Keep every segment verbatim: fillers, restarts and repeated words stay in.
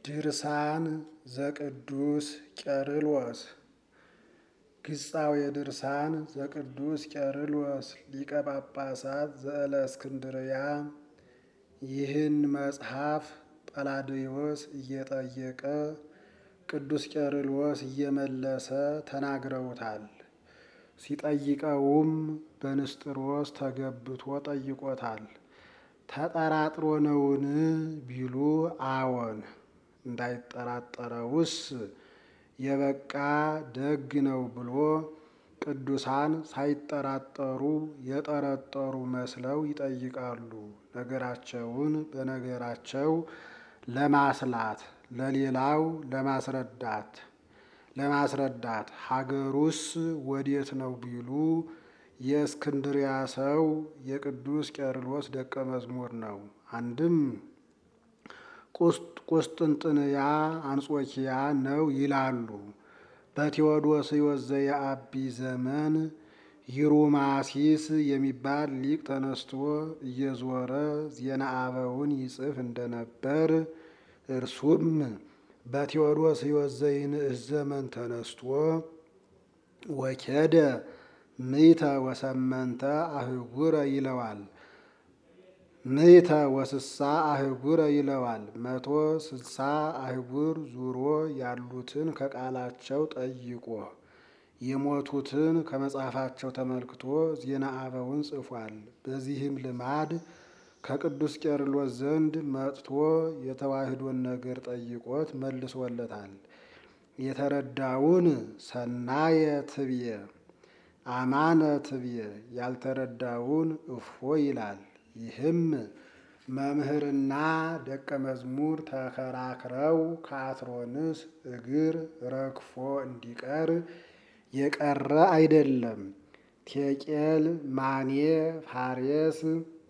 ድርሳን ዘቅዱስ ቄርሎስ ግጻዌ ድርሳን ዘቅዱስ ቄርሎስ ሊቀ ጳጳሳት ዘእለእስክንድርያ። ይህን መጽሐፍ ጰላዲዮስ እየጠየቀ ቅዱስ ቄርሎስ እየመለሰ ተናግረውታል። ሲጠይቀውም በንስጥሮስ ተገብቶ ጠይቆታል። ተጠራጥሮ ነውን ቢሉ አዎን፣ እንዳይጠራጠረውስ የበቃ ደግ ነው ብሎ ቅዱሳን ሳይጠራጠሩ የጠረጠሩ መስለው ይጠይቃሉ። ነገራቸውን በነገራቸው ለማስላት ለሌላው ለማስረዳት ለማስረዳት ሀገሩስ ወዴት ነው ቢሉ የእስክንድርያ ሰው የቅዱስ ቄርሎስ ደቀ መዝሙር ነው። አንድም ቁስጥንጥንያ አንጾኪያ ነው ይላሉ። በቴዎዶስዮስ ዘየአቢ ዘመን ሂሩማሲስ የሚባል ሊቅ ተነስቶ እየዞረ ዜና አበውን ይጽፍ እንደነበር እርሱም በቴዎዶስዮስ ዘይንእስ ዘመን ተነስቶ ወኬደ ምይተ ወሰመንተ አህጉረ ይለዋል። ምይተ ወስሳ አህጉረ ይለዋል። መቶ ስልሳ አህጉር ዙሮ ያሉትን ከቃላቸው ጠይቆ የሞቱትን ከመጽሐፋቸው ተመልክቶ ዜና አበውን ጽፏል። በዚህም ልማድ ከቅዱስ ቄርሎስ ዘንድ መጥቶ የተዋህዶን ነገር ጠይቆት መልሶለታል። የተረዳውን ሰናየ ትብየ አማነ ትብየ፣ ያልተረዳውን እፎ ይላል። ይህም መምህርና ደቀ መዝሙር ተከራክረው ከአትሮንስ እግር ረግፎ እንዲቀር የቀረ አይደለም። ቴቄል ማኔ ፋሬስ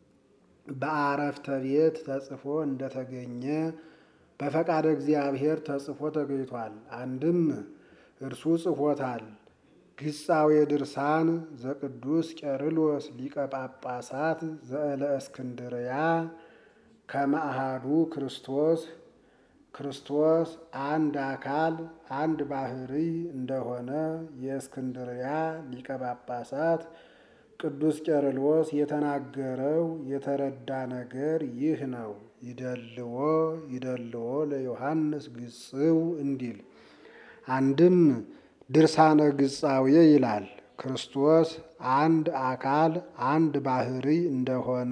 በአረፍተ ቤት ተጽፎ እንደተገኘ በፈቃደ እግዚአብሔር ተጽፎ ተገኝቷል። አንድም እርሱ ጽፎታል። ግጻዌ ድርሳን ዘቅዱስ ቄርሎስ ሊቀ ጳጳሳት ዘእለእስክንድርያ ከመ አሐዱ ክርስቶስ ክርስቶስ አንድ አካል አንድ ባሕርይ እንደሆነ የእስክንድርያ ሊቀ ጳጳሳት ቅዱስ ቄርሎስ የተናገረው የተረዳ ነገር ይህ ነው። ይደልዎ ይደልዎ ለዮሐንስ ግጽው እንዲል። አንድም ድርሳነ ግጻዌ ይላል። ክርስቶስ አንድ አካል አንድ ባሕርይ እንደሆነ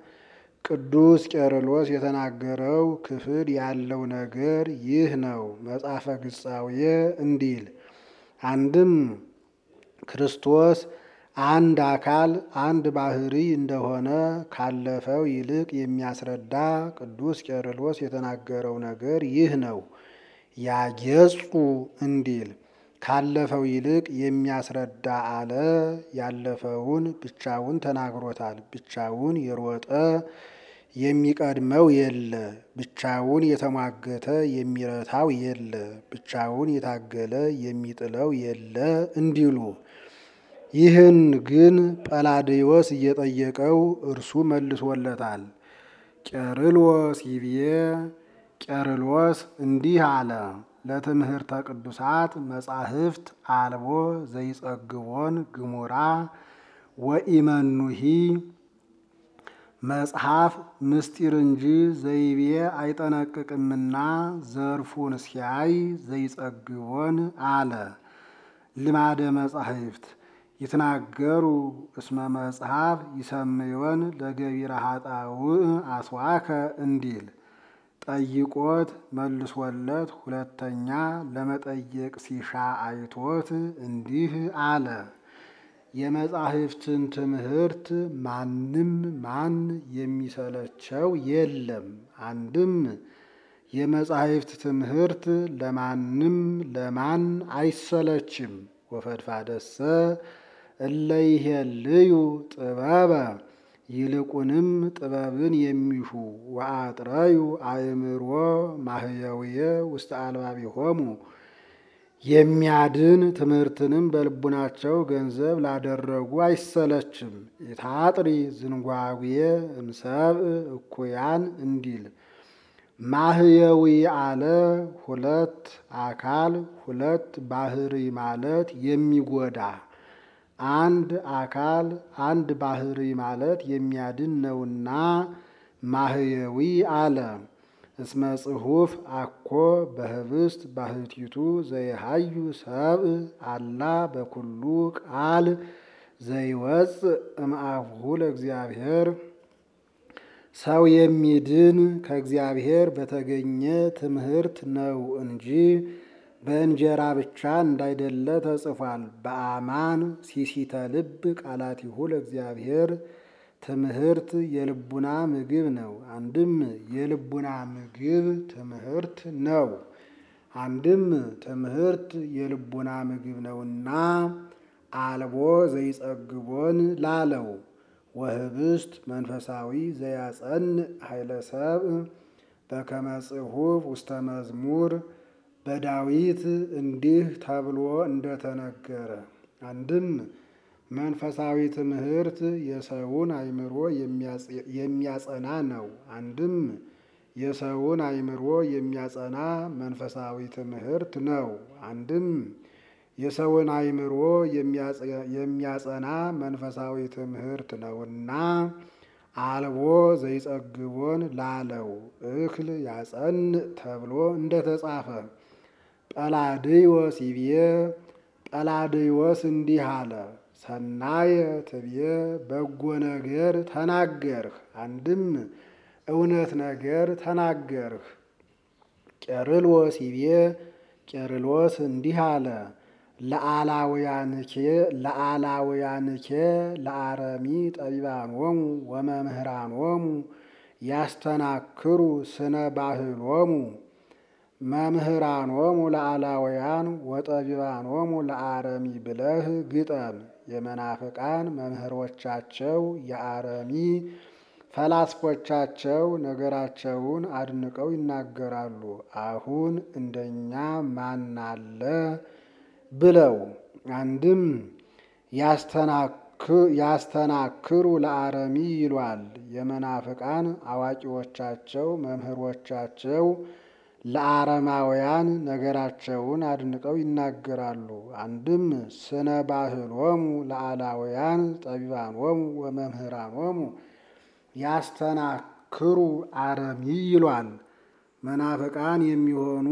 ቅዱስ ቄርሎስ የተናገረው ክፍል ያለው ነገር ይህ ነው። መጽሐፈ ግጻዌ እንዲል። አንድም ክርስቶስ አንድ አካል አንድ ባሕርይ እንደሆነ ካለፈው ይልቅ የሚያስረዳ ቅዱስ ቄርሎስ የተናገረው ነገር ይህ ነው። ያጌጹ እንዲል። ካለፈው ይልቅ የሚያስረዳ አለ። ያለፈውን ብቻውን ተናግሮታል። ብቻውን የሮጠ የሚቀድመው የለ፣ ብቻውን የተሟገተ የሚረታው የለ፣ ብቻውን የታገለ የሚጥለው የለ እንዲሉ። ይህን ግን ጰላዲዮስ እየጠየቀው እርሱ መልሶለታል። ቄርሎስ ይብዬ ቄርሎስ እንዲህ አለ። ለትምህርተ ቅዱሳት መጻሕፍት አልቦ ዘይጸግቦን ግሙራ ወኢመኑሂ። መጽሐፍ ምስጢር እንጂ ዘይቤ አይጠነቅቅምና ዘርፉን ሲያይ ዘይጸግቦን አለ። ልማደ መጻሕፍት ይትናገሩ እስመ መጽሐፍ ይሰምዮን ለገቢረ ኃጣውእ አስዋከ እንዲል። ጠይቆት መልሶለት ሁለተኛ ለመጠየቅ ሲሻ አይቶት እንዲህ አለ። የመጻሕፍትን ትምህርት ማንም ማን የሚሰለቸው የለም። አንድም የመጻሕፍት ትምህርት ለማንም ለማን አይሰለችም። ወፈድፋደሰ እለ ይሄልዩ ጥበበ፣ ይልቁንም ጥበብን የሚሹ ወአጥረዩ አእምሮ ማህየውየ ውስተ አልባቢሆሙ፣ የሚያድን ትምህርትንም በልቡናቸው ገንዘብ ላደረጉ አይሰለችም። የታጥሪ ዝንጓጉየ እምሰብእ እኩያን እንዲል ማህየዊ አለ ሁለት አካል ሁለት ባህሪ ማለት የሚጎዳ፣ አንድ አካል አንድ ባህሪ ማለት የሚያድን ነውና ማህየዊ አለ። እስመ ጽሑፍ አኮ በህብስት ባህቲቱ ዘይሃዩ ሰብእ አላ በኩሉ ቃል ዘይወፅእ እምአፉሁ ለእግዚአብሔር። ሰው የሚድን ከእግዚአብሔር በተገኘ ትምህርት ነው እንጂ በእንጀራ ብቻ እንዳይደለ ተጽፏል። በአማን ሲሲተ ልብ ቃላቲሁ ለእግዚአብሔር። ትምህርት የልቡና ምግብ ነው። አንድም የልቡና ምግብ ትምህርት ነው። አንድም ትምህርት የልቡና ምግብ ነውና አልቦ ዘይጸግቦን ላለው ወህብስት መንፈሳዊ ዘያጸንዕ ኃይለ ሰብእ በከመ ጽሑፍ ውስተ መዝሙር በዳዊት እንዲህ ተብሎ እንደተነገረ። አንድም መንፈሳዊ ትምህርት የሰውን አእምሮ የሚያጸና ነው። አንድም የሰውን አእምሮ የሚያጸና መንፈሳዊ ትምህርት ነው። አንድም የሰውን አእምሮ የሚያጸና መንፈሳዊ ትምህርት ነውና አልቦ ዘይጸግቦን ላለው እክል ያጸንዕ ተብሎ እንደተጻፈ። ጰላድዮስ ይቤ ጰላድዮስ እንዲህ አለ፣ ሰናየ ትቤ በጎ ነገር ተናገርህ። አንድም እውነት ነገር ተናገርህ። ቄርሎስ ይቤ ቄርሎስ እንዲህ አለ፣ ለአላውያንኬ ለአላውያንኬ ለአረሚ ጠቢባኖሙ ወመምህራኖሙ ያስተናክሩ ስነ ባህሎሙ። መምህራኖሙ ለአላውያን ወጠቢባኖሙ ለአረሚ ብለህ ግጠም። የመናፍቃን መምህሮቻቸው የአረሚ ፈላስፎቻቸው ነገራቸውን አድንቀው ይናገራሉ። አሁን እንደኛ ማን አለ ብለው። አንድም ያስተናክሩ ለአረሚ ይሏል። የመናፍቃን አዋቂዎቻቸው መምህሮቻቸው ለአረማውያን ነገራቸውን አድንቀው ይናገራሉ። አንድም ስነ ባህሎሙ ለአላውያን ጠቢባኖሙ ወመምህራኖሙ ያስተናክሩ አረሚ ይሏል። መናፍቃን የሚሆኑ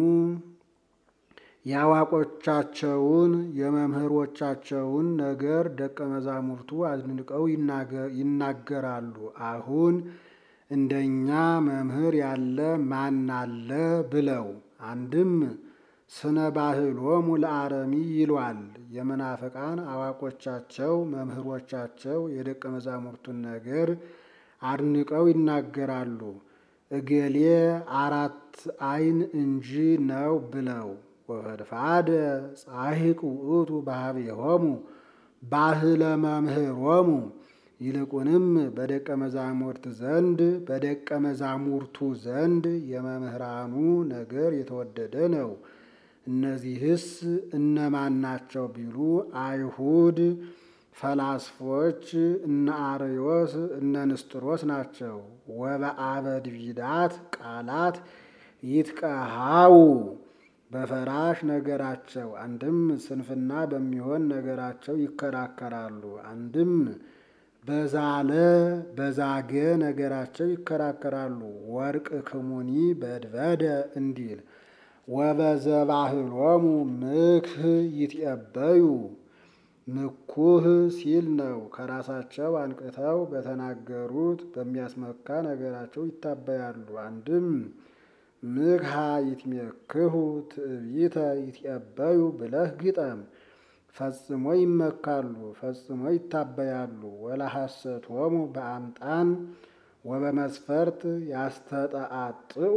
የአዋቆቻቸውን የመምህሮቻቸውን ነገር ደቀ መዛሙርቱ አድንቀው ይናገራሉ። አሁን እንደኛ መምህር ያለ ማን አለ ብለው። አንድም ስነ ባህሎሙ ለአረሚ ይሏል። የመናፍቃን አዋቆቻቸው መምህሮቻቸው የደቀ መዛሙርቱን ነገር አድንቀው ይናገራሉ። እገሌ አራት ዓይን እንጂ ነው ብለው። ወፈድፋደ ጻሂቅ ውእቱ ባህቤሆሙ ባህለ መምህሮሙ። ይልቁንም በደቀ መዛሙርት ዘንድ በደቀ መዛሙርቱ ዘንድ የመምህራኑ ነገር የተወደደ ነው። እነዚህስ እነማን ናቸው ቢሉ አይሁድ ፈላስፎች እነ አርዮስ እነ ንስጥሮስ ናቸው። ወበአበድቢዳት ቃላት ይትቀሃው በፈራሽ ነገራቸው። አንድም ስንፍና በሚሆን ነገራቸው ይከራከራሉ። አንድም በዛለ በዛገ ነገራቸው ይከራከራሉ። ወርቅ ክሙኒ በድበደ እንዲል ወበዘባህሎሙ ምክህ ይትቀበዩ ምኩህ ሲል ነው። ከራሳቸው አንቅተው በተናገሩት በሚያስመካ ነገራቸው ይታበያሉ። አንድም ምክሃ ይትሜክሁ ትዕቢተ ይትቀበዩ ብለህ ግጠም። ፈጽሞ ይመካሉ፣ ፈጽሞ ይታበያሉ። ወለሐሰቶሙ በአምጣን ወበመስፈርት ያስተጣጥኡ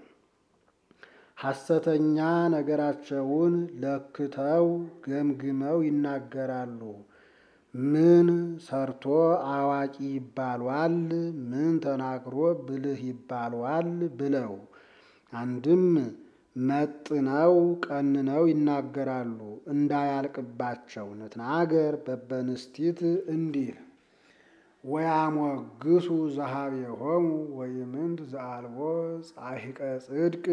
ሐሰተኛ ነገራቸውን ለክተው ገምግመው ይናገራሉ። ምን ሰርቶ አዋቂ ይባሏል፣ ምን ተናግሮ ብልህ ይባሏል ብለው። አንድም መጥነው ቀንነው ይናገራሉ እንዳያልቅባቸው። ንትናገር በበንስቲት እንዲል ወያሞግሱ ዘኀቤሆሙ ወኢምንት ዘአልቦ ጻሒቀ ጽድቅ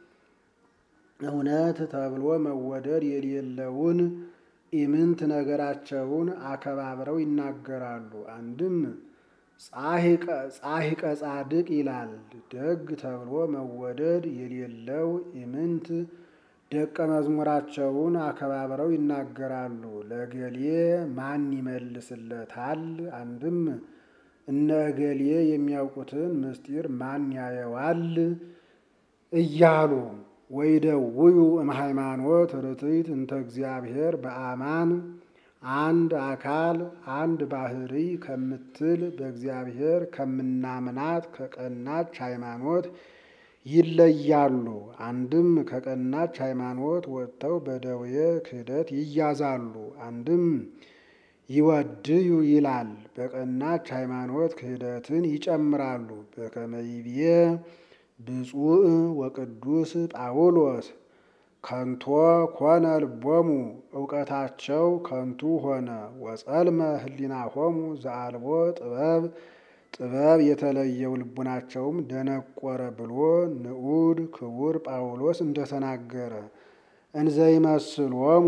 እውነት ተብሎ መወደድ የሌለውን ኢምንት ነገራቸውን አከባብረው ይናገራሉ። አንድም ጻሒቀ ጻድቅ ይላል። ደግ ተብሎ መወደድ የሌለው ኢምንት ደቀ መዝሙራቸውን አከባብረው ይናገራሉ። ለገሌ ማን ይመልስለታል? አንድም እነ እገሌ የሚያውቁትን ምስጢር ማን ያየዋል? እያሉ ወይደውዩ እምሃይማኖት ርትዕት እንተ እግዚአብሔር በአማን አንድ አካል አንድ ባህሪ ከምትል በእግዚአብሔር ከምናምናት ከቀናች ሃይማኖት ይለያሉ። አንድም ከቀናች ሃይማኖት ወጥተው በደዌ ክህደት ይያዛሉ። አንድም ይወድዩ ይላል። በቀናች ሃይማኖት ክህደትን ይጨምራሉ። በከመ ይቤ ብፁዕ ወቅዱስ ጳውሎስ ከንቶ ኮነ ልቦሙ እውቀታቸው ከንቱ ሆነ። ወጸልመ ህሊናሆሙ ዘአልቦ ጥበብ ጥበብ የተለየው ልቡናቸውም ደነቆረ ብሎ ንዑድ ክቡር ጳውሎስ እንደተናገረ እንዘይመስሎሙ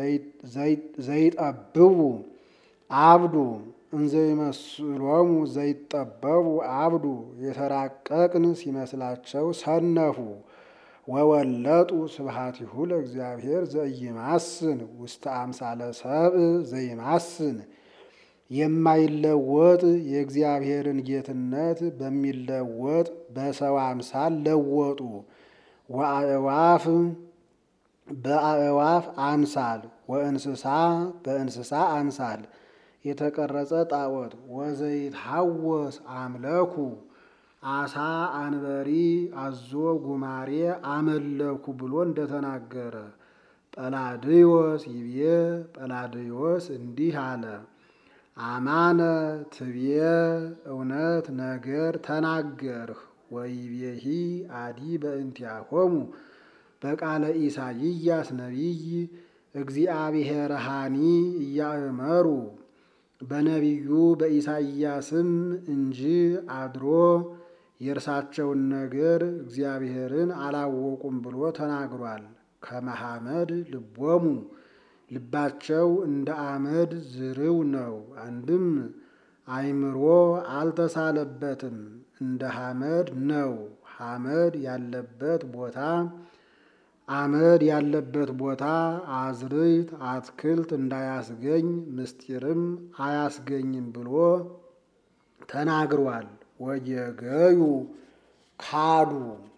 ዘይጠብቡ አብዱ እንዘይመስሎሙ ዘይጠበቡ አብዱ የተራቀቅን ሲመስላቸው ሰነፉ። ወወለጡ ስብሐቲሁ ለእግዚአብሔር ዘኢይማስን ውስተ አምሳለ ሰብእ ዘይማስን የማይለወጥ የእግዚአብሔርን ጌትነት በሚለወጥ በሰው አምሳል ለወጡ። ወአእዋፍ በአእዋፍ አምሳል ወእንስሳ በእንስሳ አምሳል የተቀረጸ ጣዖት ወዘይትሐወስ አምለኩ አሳ አንበሪ አዞ ጉማሬ አመለኩ ብሎ እንደተናገረ ጰላድዮስ ይቤ ጰላድዮስ እንዲህ አለ። አማነ ትቤ እውነት ነገር ተናገርህ። ወይቤሂ አዲ በእንቲአሆሙ በቃለ ኢሳይያስ ነቢይ እግዚአብሔርሃኒ እያእመሩ በነቢዩ በኢሳይያስም እንጂ አድሮ የእርሳቸውን ነገር እግዚአብሔርን አላወቁም ብሎ ተናግሯል። ከመሐመድ ልቦሙ ልባቸው እንደ አመድ ዝርው ነው። አንድም አእምሮ አልተሳለበትም እንደ ሐመድ ነው። ሐመድ ያለበት ቦታ አመድ ያለበት ቦታ አዝርዕት አትክልት እንዳያስገኝ ምስጢርም አያስገኝም ብሎ ተናግሯል። ወየገዩ ካዱ